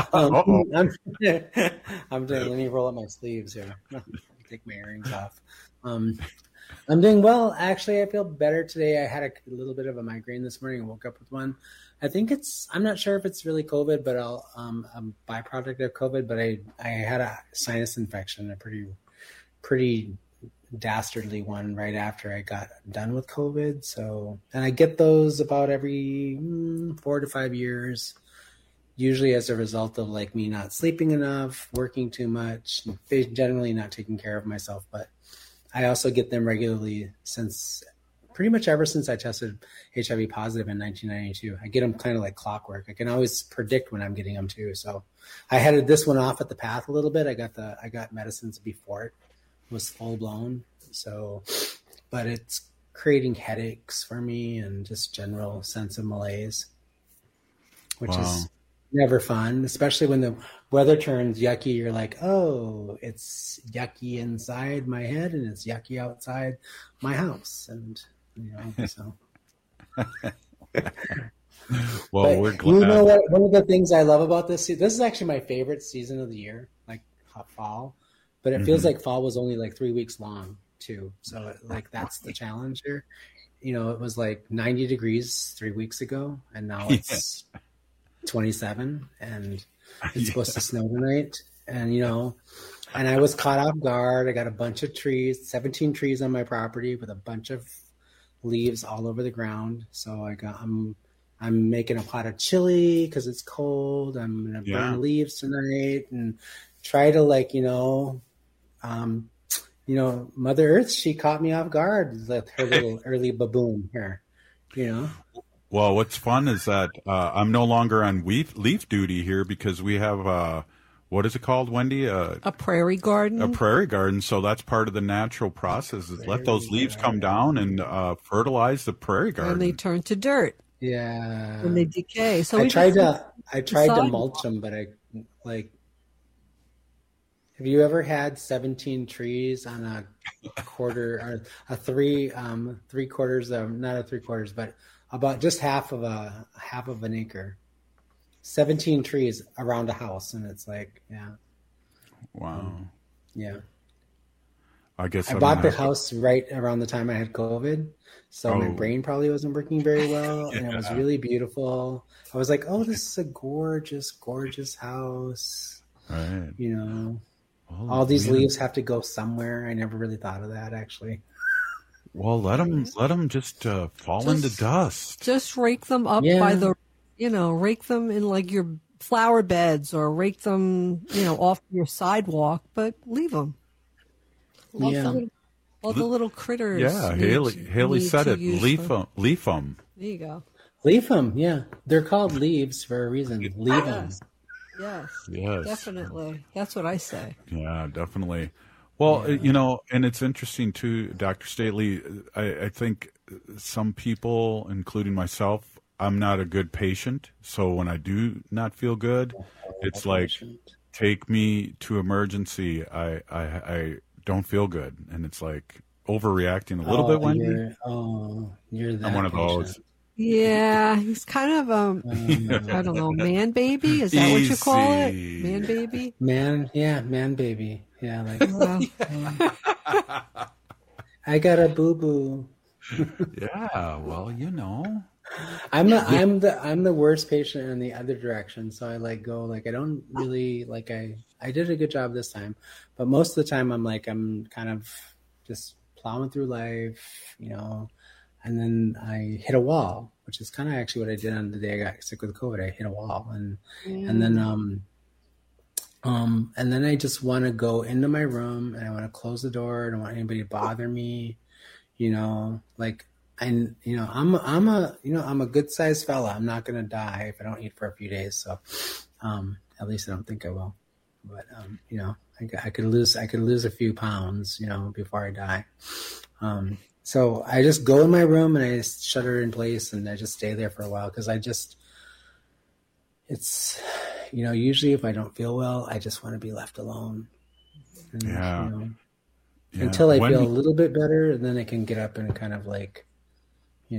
I'm doing. Let me roll up my sleeves here. Take my earrings off. I'm doing well. Actually, I feel better today. I had a little bit of a migraine this morning and woke up with one. I think I'm not sure if it's really COVID, but a byproduct of COVID. But I had a sinus infection, a pretty dastardly one right after I got done with COVID. So, and I get those about every 4 to 5 years, usually as a result of like me not sleeping enough, working too much, generally not taking care of myself. But I also get them regularly pretty much ever since I tested HIV positive in 1992. I get them kind of like clockwork. I can always predict when I'm getting them too. So I headed this one off at the path a little bit. I got medicines before it was full blown. So, but it's creating headaches for me and just general sense of malaise, which is never fun, especially when the weather turns yucky. You're like, oh, it's yucky inside my head and it's yucky outside my house. And, so. Well, but we're glad. You know what? One of the things I love about this is actually my favorite season of the year, like fall. But it feels like fall was only like 3 weeks long too. So that's the challenge here. It was like 90 degrees 3 weeks ago, and now it's 27, and it's supposed to snow tonight. And and I was caught off guard. I got a bunch of trees, 17 trees on my property with a bunch of leaves all over the ground. So I'm making a pot of chili because it's cold. I'm gonna burn leaves tonight and try to Mother Earth, she caught me off guard with her little early baboon here, Well, what's fun is that I'm no longer on leaf duty here because we have, what is it called, Wendy? A prairie garden. A prairie garden. So that's part of the natural process is let those leaves come down and fertilize the prairie garden. And they turn to dirt. Yeah. And they decay. So I tried to mulch them, but have you ever had 17 trees on a quarter or three quarters of, not a 3/4, but about just half of an acre? 17 trees around a house, and it's like, yeah. Wow. Yeah. I guess I bought the house right around the time I had COVID, so my brain probably wasn't working very well, and it was really beautiful. I was like, oh, this is a gorgeous, gorgeous house. Right. All these leaves have to go somewhere. I never really thought of that, actually. Well, let them just fall into dust. Just rake them up by rake them in like your flower beds or rake them, off your sidewalk, but leave them. All the little critters. Yeah, Haley said it. Leaf them. There you go. Leaf them, yeah. They're called leaves for a reason. Leave them. Yes, definitely. That's what I say. Yeah, definitely. Well, and it's interesting too, Dr. Stately. I think some people, including myself, I'm not a good patient. So when I do not feel good, it's like, take me to emergency. I don't feel good, and it's like overreacting a little bit. Wendy, you're that. I'm one of those. Yeah, he's kind of I don't know, man baby. Is that what you call it? Man baby. Man baby. Yeah, like I got a boo-boo. Yeah, well, you know. I'm the worst patient in the other direction. So I like go like I don't really like I did a good job this time, but most of the time I'm kind of just plowing through life, you know, and then I hit a wall, which is kind of actually what I did on the day I got sick with COVID. I hit a wall and then I just want to go into my room and I want to close the door. I don't want anybody to bother me, you know, like. And you know, I'm a good sized fella. I'm not gonna die if I don't eat for a few days. So, at least I don't think I will. But you know, I could lose a few pounds, you know, before I die. So I just go in my room and I shut her in place and I just stay there for a while because it's, you know, usually if I don't feel well, I just want to be left alone. And, you know, until I feel a little bit better, and then I can get up and kind of like. You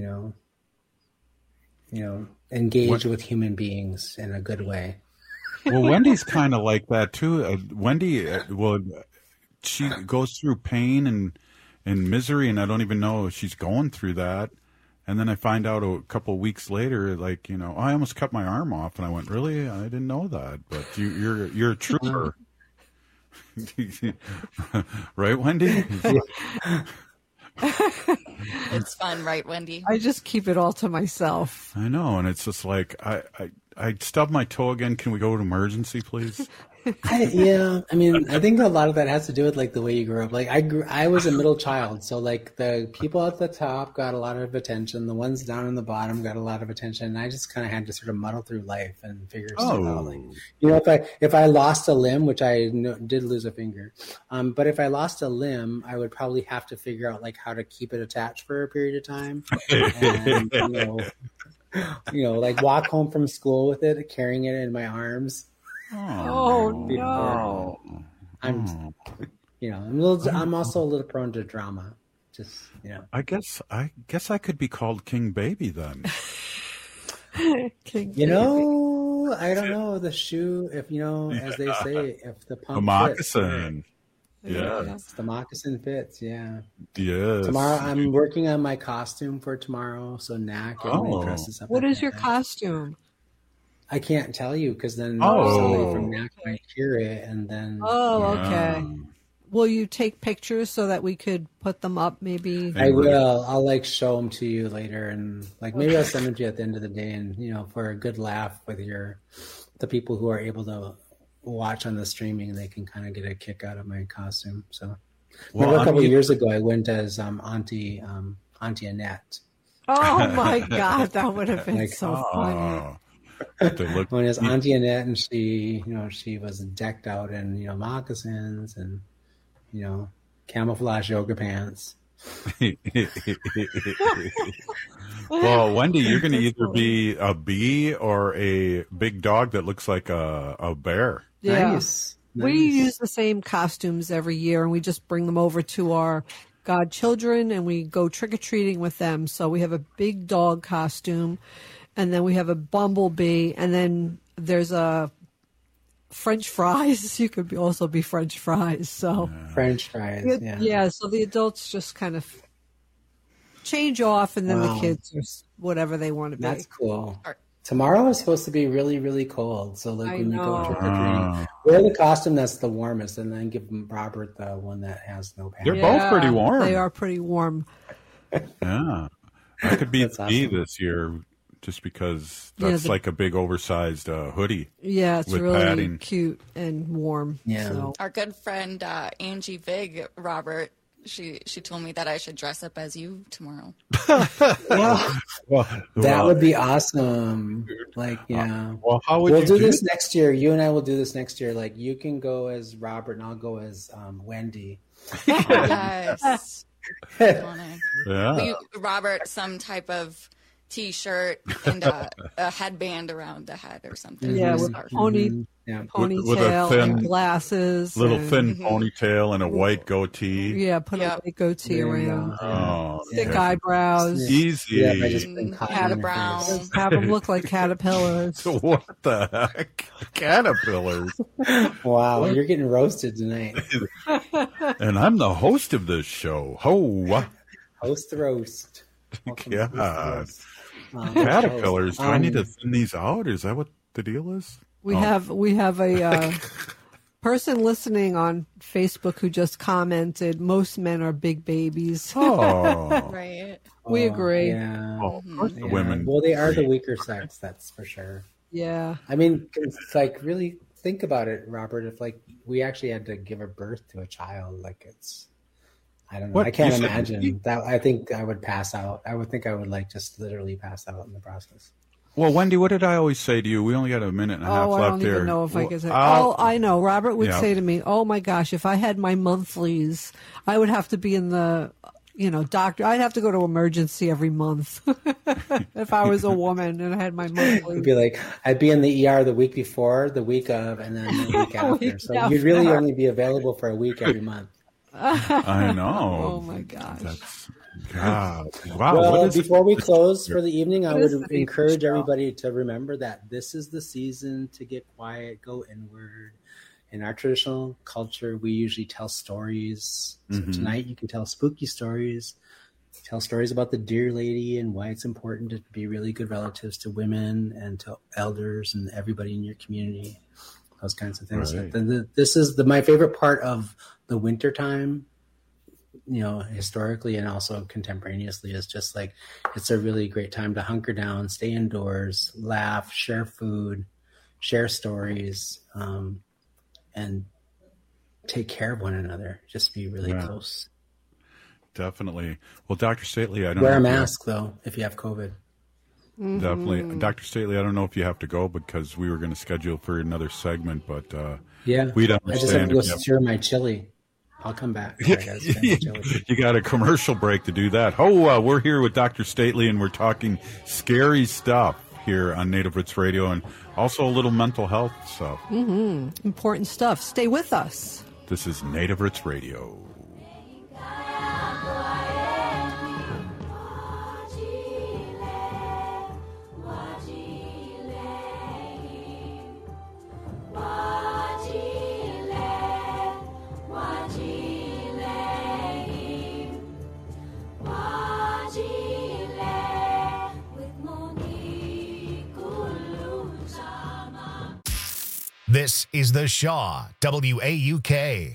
know, engage with human beings in a good way. Well, Wendy's kind of like that too. Wendy, she goes through pain and misery, and I don't even know if she's going through that. And then I find out a couple of weeks later, like, you know, I almost cut my arm off, and I went, really? I didn't know that. But you're a trooper, right, Wendy? It's fun, right, Wendy? I just keep it all to myself. I know, and it's just like I stubbed my toe again. Can we go to emergency, please? I mean, I think a lot of that has to do with like the way you grew up. Like I was a middle child, so like the people at the top got a lot of attention, the ones down in the bottom got a lot of attention, and I just kind of had to sort of muddle through life and figure stuff out. Like, you know, if I lost a limb, which I did lose a finger, but if I lost a limb, I would probably have to figure out like how to keep it attached for a period of time, and you know, like walk home from school with it, carrying it in my arms. Oh no! I'm also a little prone to drama. Just I guess I could be called King Baby then. King Baby. I don't know the shoe. If as they say, if the pump moccasin. Fits, Yes. The moccasin fits. Yeah. Yes. Tomorrow I'm working on my costume for tomorrow. So Knack dresses up. What is your costume? I can't tell you because then somebody from Knack might hear it and then. Oh, okay. Will you take pictures so that we could put them up? Maybe I will. I'll like show them to you later, and like maybe I'll send them to you at the end of the day, and for a good laugh with the people who are able to watch on the streaming, they can kind of get a kick out of my costume. So, remember a couple of years ago, I went as Auntie Annette. Oh my God, that would have been so funny. When it was Auntie Annette, and she was decked out in moccasins and camouflage yoga pants. Well, Wendy, you're going to either be a bee or a big dog that looks like a bear. Yeah. Nice. We use the same costumes every year, and we just bring them over to our godchildren, and we go trick-or-treating with them. So we have a big dog costume. And then we have a bumblebee, and then there's a French fries. You could also be French fries. So French fries, yeah. So the adults just kind of change off, and then the kids are whatever they want to be. That's cool. Tomorrow is supposed to be really, really cold. So like when you go trick or treating, wear the costume that's the warmest, and then give Robert the one that has no pants. They're both pretty warm. They are pretty warm. Yeah, I could be the bee this year. Just because that's like a big oversized hoodie. Yeah, it's with really padding. cute and warm. Yeah. So. Our good friend Angie Vig, Robert, she told me that I should dress up as you tomorrow. That would be awesome. Like, yeah. Well, how would we'll you do this next year. You and I will do this next year. Like, you can go as Robert, and I'll go as Wendy. Yes. Yeah. Robert, some type of T-shirt and a headband around the head or something. Yeah, with ponytail with a thin, and glasses. Thin ponytail and a white goatee. Yeah, put a white goatee around. Oh, thick eyebrows. Easy. Yeah, I just caterpillars. Have them look like caterpillars. What the heck? Caterpillars. Wow, you're getting roasted tonight. And I'm the host of this show. Host the roast. God. Caterpillars. Do I need to thin these out? Is that what the deal is? We have a person listening on Facebook who just commented, most men are big babies. Oh. Right. We agree. Yeah. Oh, of course the women. Well, they are the weaker sex, that's for sure. Yeah. I mean, it's like, really think about it, Robert. If like we actually had to give a birth to a child, like it's, I don't know. What? I can't imagine that. I think I would pass out. I would think I would like just literally pass out in the process. Well, Wendy, what did I always say to you? We only got a minute and a half I left don't here. even know if I can say. I know. Robert would say to me, "Oh my gosh, if I had my monthlies, I would have to be in the, doctor. I'd have to go to emergency every month if I was a woman and I had my monthlies." It'd be like I'd be in the ER the week before, the week of, and then the week after. So you'd really only be available for a week every month. I know. Oh my gosh. God. Wow. Well, before we close for the evening, I would encourage everybody to remember that this is the season to get quiet, go inward. In our traditional culture, we usually tell stories. So tonight you can tell spooky stories, tell stories about the Deer Lady and why it's important to be really good relatives to women and to elders and everybody in your community, those kinds of things. Right. This is my favorite part of the winter time, historically and also contemporaneously, is just like it's a really great time to hunker down, stay indoors, laugh, share food, share stories, and take care of one another. Just be really close. Definitely. Well, Dr. Stately, I don't wear know a mask though if you have COVID. Definitely. Dr. Stately, I don't know if you have to go because we were going to schedule for another segment, but we'd understand. I just have to go stir my chili. I'll come back. You got a commercial break to do that. We're here with Dr. Stately, and we're talking scary stuff here on Native Roots Radio, and also a little mental health stuff. Important stuff. Stay with us. This is Native Roots Radio. This is The Shaw, WAUK.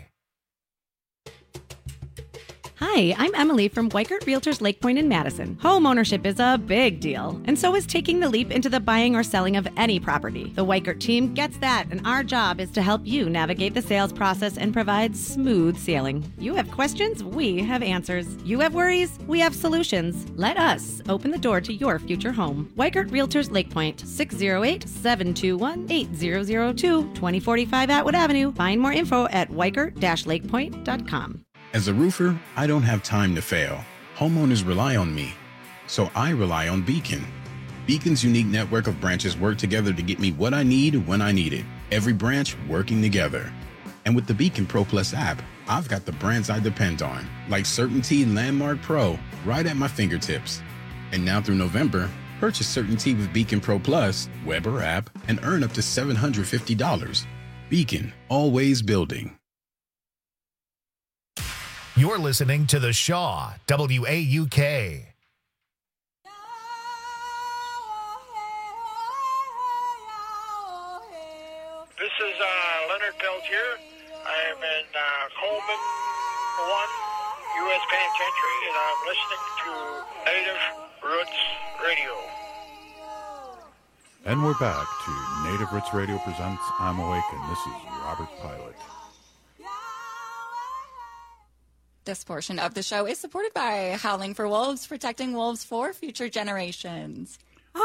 Hi, I'm Emily from Weikert Realtors Lake Point in Madison. Home ownership is a big deal, and so is taking the leap into the buying or selling of any property. The Weikert team gets that, and our job is to help you navigate the sales process and provide smooth sailing. You have questions, we have answers. You have worries, we have solutions. Let us open the door to your future home. Weikert Realtors Lake Point, 608-721-8002, 2045 Atwood Avenue. Find more info at weikert-lakepoint.com. As a roofer, I don't have time to fail. Homeowners rely on me, so I rely on Beacon. Beacon's unique network of branches work together to get me what I need when I need it. Every branch working together. And with the Beacon Pro Plus app, I've got the brands I depend on, like CertainTeed Landmark Pro, right at my fingertips. And now through November, purchase CertainTeed with Beacon Pro Plus, web or app, and earn up to $750. Beacon, always building. You're listening to The Shaw, WAUK. This is Leonard Peltier. I am in Coleman 1, U.S. Penitentiary, and I'm listening to Native Roots Radio. And we're back to Native Roots Radio presents I'm Awake, and this is Robert Pilot. This portion of the show is supported by Howling for Wolves, protecting wolves for future generations.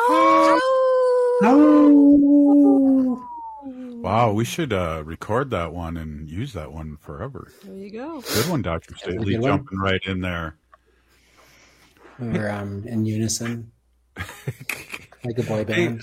Wow, we should record that one and use that one forever. There you go. Good one, Dr. Stately, jumping right in there. We're in unison. Like a boy band.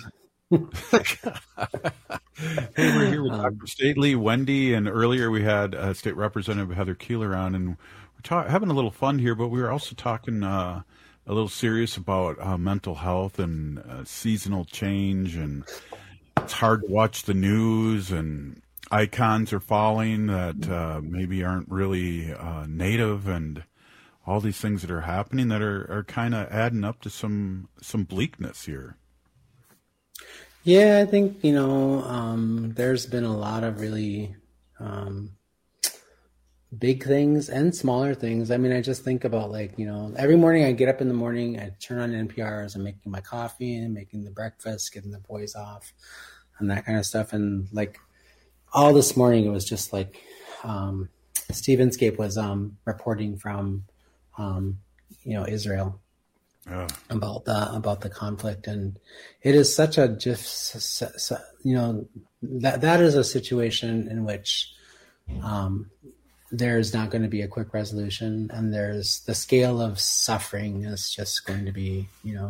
Hey, we're here with Dr. Stately, Wendy, and earlier we had State Representative Heather Keeler on, and we're having a little fun here, but we were also talking a little serious about mental health and seasonal change, and it's hard to watch the news, and icons are falling that maybe aren't really native, and all these things that are happening that are kind of adding up to some bleakness here. Yeah, I think, there's been a lot of really big things and smaller things. I mean, I just think about every morning I get up in the morning, I turn on NPR as I'm making my coffee and making the breakfast, getting the boys off and that kind of stuff. And all this morning, it was just Steve Inscape was reporting from, Israel. Oh. About the conflict, and it is such a that is a situation in which there's not going to be a quick resolution, and there's the scale of suffering is just going to be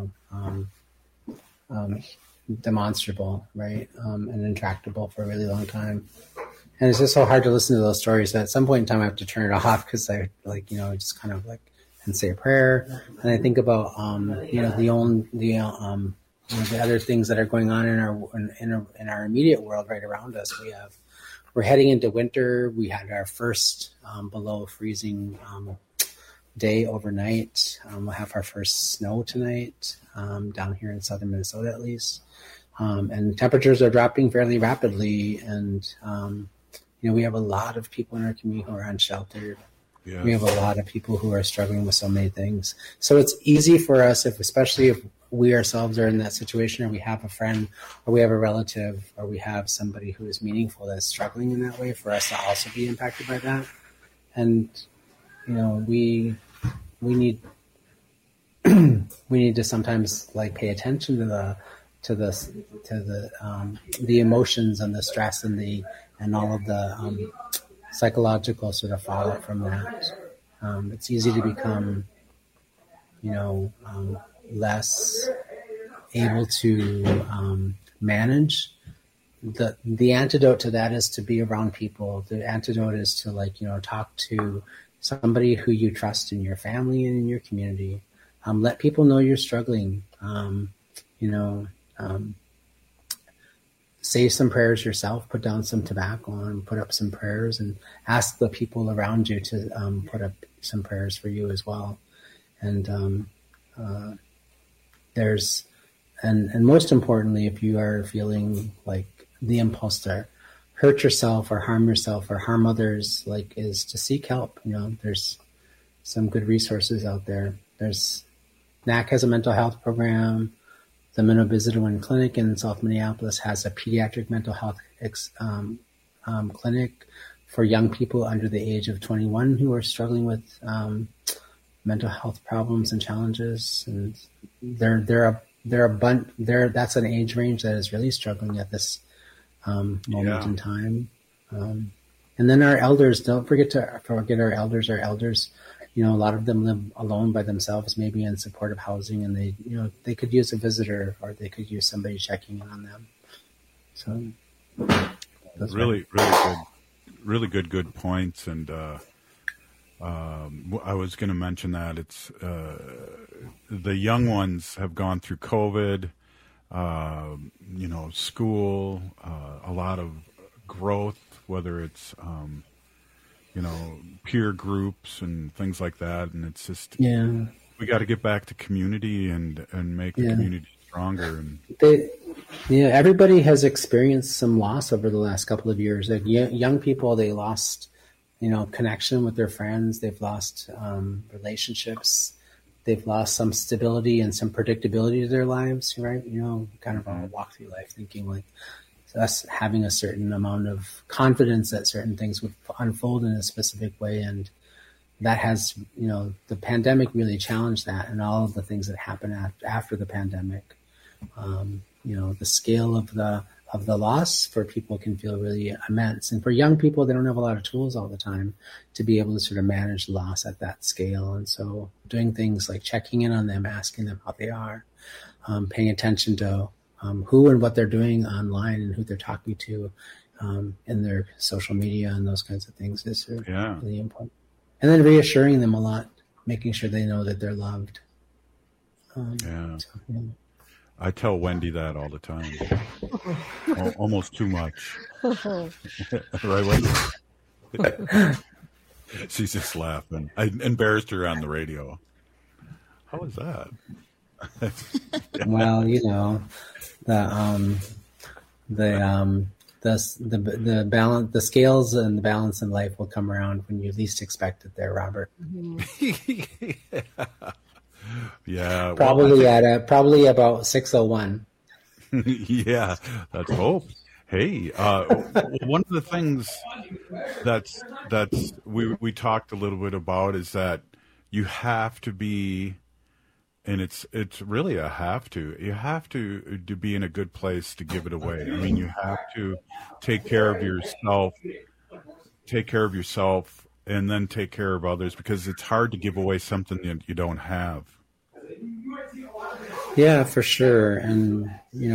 demonstrable, right, and intractable for a really long time. And it's just so hard to listen to those stories that at some point in time I have to turn it off because I just kind of and say a prayer. And I think about the other things that are going on in our immediate world right around us. We're heading into winter. We had our first below freezing day overnight. We'll have our first snow tonight down here in southern Minnesota, at least. And temperatures are dropping fairly rapidly. And we have a lot of people in our community who are unsheltered. Yes. We have a lot of people who are struggling with so many things. So it's easy for us, especially if we ourselves are in that situation, or we have a friend, or we have a relative, or we have somebody who is meaningful that's struggling in that way, for us to also be impacted by that. And we need we need to sometimes pay attention to the emotions and the stress and all of the psychological sort of fallout from that. It's easy to become, less able to manage. The antidote to that is to be around people. The antidote is to talk to somebody who you trust in your family and in your community. Let people know you're struggling. Say some prayers yourself, put down some tobacco and put up some prayers, and ask the people around you to put up some prayers for you as well. And and most importantly, if you are feeling like the impulse to hurt yourself or harm others, is to seek help. There's some good resources out there. NAC has a mental health program. The Minnesota Visitor Clinic in South Minneapolis has a pediatric mental health clinic for young people under the age of 21 who are struggling with mental health problems and challenges. And that's an age range that is really struggling at this moment in time. And then our elders, don't forget our elders. Our elders, a lot of them live alone by themselves, maybe in supportive housing, and they could use a visitor, or they could use somebody checking in on them. So that's really good points. And I was going to mention that it's the young ones have gone through COVID, school, a lot of growth, whether it's peer groups and things like that. And it's just, we got to get back to community and make the community stronger. And everybody has experienced some loss over the last couple of years. Young people, they lost, connection with their friends. They've lost relationships. They've lost some stability and some predictability to their lives, right? Kind of all walk through life thinking us having a certain amount of confidence that certain things would unfold in a specific way. And that has, the pandemic really challenged that, and all of the things that happened after the pandemic. The scale of the loss for people can feel really immense. And for young people, they don't have a lot of tools all the time to be able to sort of manage loss at that scale. And so doing things like checking in on them, asking them how they are, paying attention to who and what they're doing online and who they're talking to in their social media and those kinds of things is really important. And then reassuring them a lot, making sure they know that they're loved. I tell Wendy that all the time. Almost too much. Right, Wendy? She's just laughing. I embarrassed her on the radio. How was that? Well, the balance, the scales and the balance in life will come around when you least expect it there, Robert. Yeah. Probably about 6:01. Yeah, let's hope. Hey, one of the things that's we talked a little bit about is that you have to be, and it's really a have to. You have to be in a good place to give it away. I mean, you have to take care of yourself, and then take care of others, because it's hard to give away something that you don't have. Yeah, for sure. And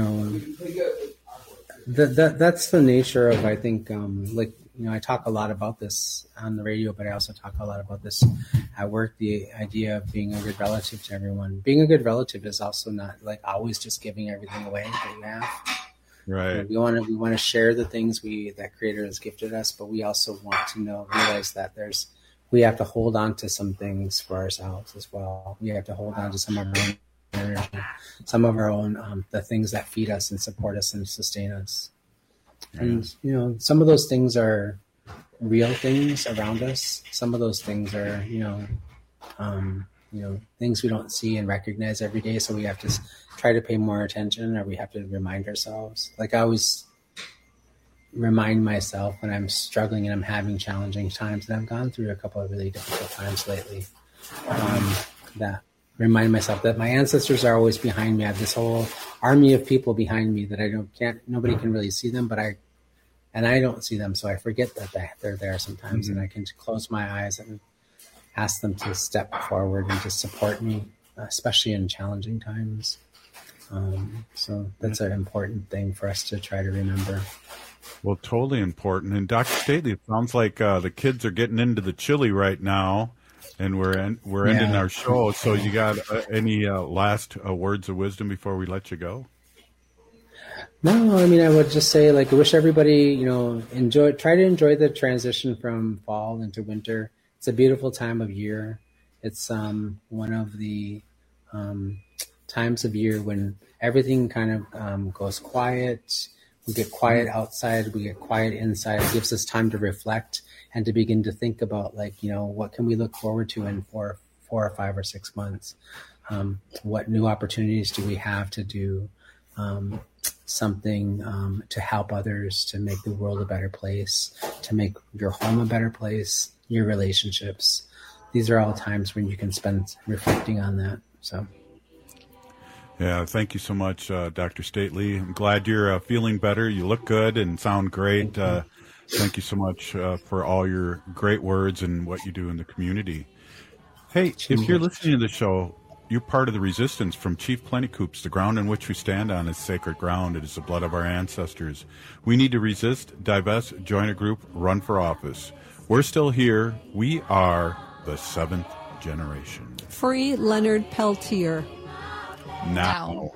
that's the nature of, I think, I talk a lot about this on the radio, but I also talk a lot about this at work, the idea of being a good relative to everyone. Being a good relative is also not like always just giving everything away that you have. Right. We want to share the things that Creator has gifted us, but we also want to realize that we have to hold on to some things for ourselves as well. We have to hold on to some of our own energy, some of our own the things that feed us and support us and sustain us. And some of those things are real things around us. Some of those things are things we don't see and recognize every day. So we have to try to pay more attention, or we have to remind ourselves. Like I always remind myself when I'm struggling and I'm having challenging times, and I've gone through a couple of really difficult times lately, that remind myself that my ancestors are always behind me. I have this whole army of people behind me that nobody can really see them, but I don't see them. So I forget that they're there sometimes, and I can close my eyes and ask them to step forward and to support me, especially in challenging times. So that's an important thing for us to try to remember. Well, totally important. And Dr. Stately, it sounds like the kids are getting into the chili right now, and we're ending our show. So you got any last words of wisdom before we let you go? No, I mean, I would just say, I wish everybody, try to enjoy the transition from fall into winter. It's a beautiful time of year. It's one of the times of year when everything kind of goes quiet. We get quiet outside, we get quiet inside. It gives us time to reflect and to begin to think about, what can we look forward to in 4 or 5 or 6 months? What new opportunities do we have to do something to help others, to make the world a better place, to make your home a better place, your relationships. These are all times when you can spend reflecting on that. So. Yeah, thank you so much, Dr. Stately. I'm glad you're feeling better. You look good and sound great. Thank you so much for all your great words and what you do in the community. Hey, if you're listening to the show, you're part of the resistance from Chief Plentycoops. The ground on which we stand on is sacred ground. It is the blood of our ancestors. We need to resist, divest, join a group, run for office. We're still here. We are the 7th generation. Free Leonard Peltier. Now.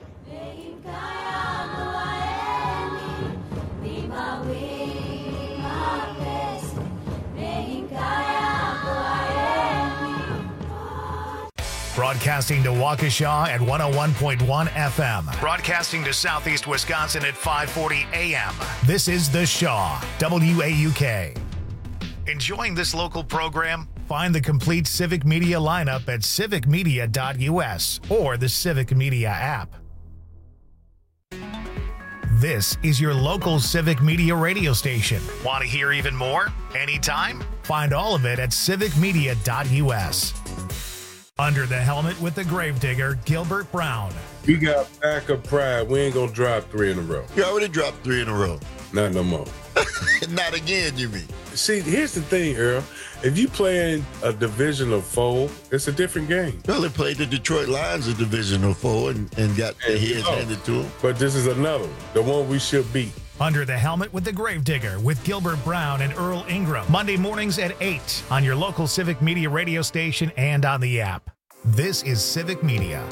Broadcasting to Waukesha at 101.1 FM. Broadcasting to Southeast Wisconsin at 540 AM. This is The Shaw, WAUK. Enjoying this local program? Find the complete Civic Media lineup at civicmedia.us or the Civic Media app. This is your local Civic Media radio station. Want to hear even more? Anytime? Find all of it at civicmedia.us. Under the helmet with the gravedigger, Gilbert Brown. We got backup pride. We ain't going to drop 3 in a row. You already dropped 3 in a row. Not no more. Not again, you mean? See, here's the thing, Earl. If you play in a Division of 4, it's a different game. Well, they played the Detroit Lions in Division of 4 and got their heads handed to them. But this is another one, the one we should beat. Under the Helmet with the Gravedigger with Gilbert Brown and Earl Ingram. Monday mornings at 8 on your local Civic Media radio station and on the app. This is Civic Media.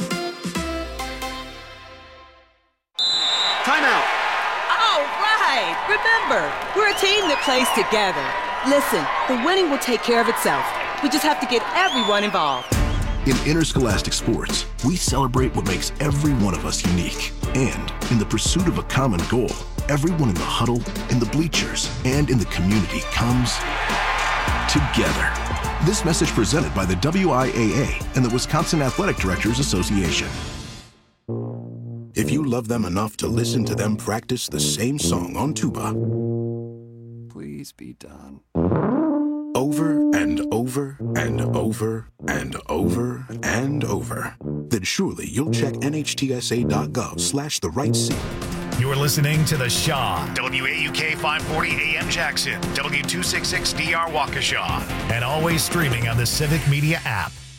Timeout. All right. Remember, we're a team that plays together. Listen, the winning will take care of itself. We just have to get everyone involved. In interscholastic sports, we celebrate what makes every one of us unique. And in the pursuit of a common goal, everyone in the huddle, in the bleachers, and in the community comes together. This message presented by the WIAA and the Wisconsin Athletic Directors Association. If you love them enough to listen to them practice the same song on tuba, please be done. Over and over and over and over and over, then surely you'll check nhtsa.gov/the right seat. You're listening to The Shaw, WAUK 540 AM Jackson, W266DR Waukesha, and always streaming on the Civic Media app.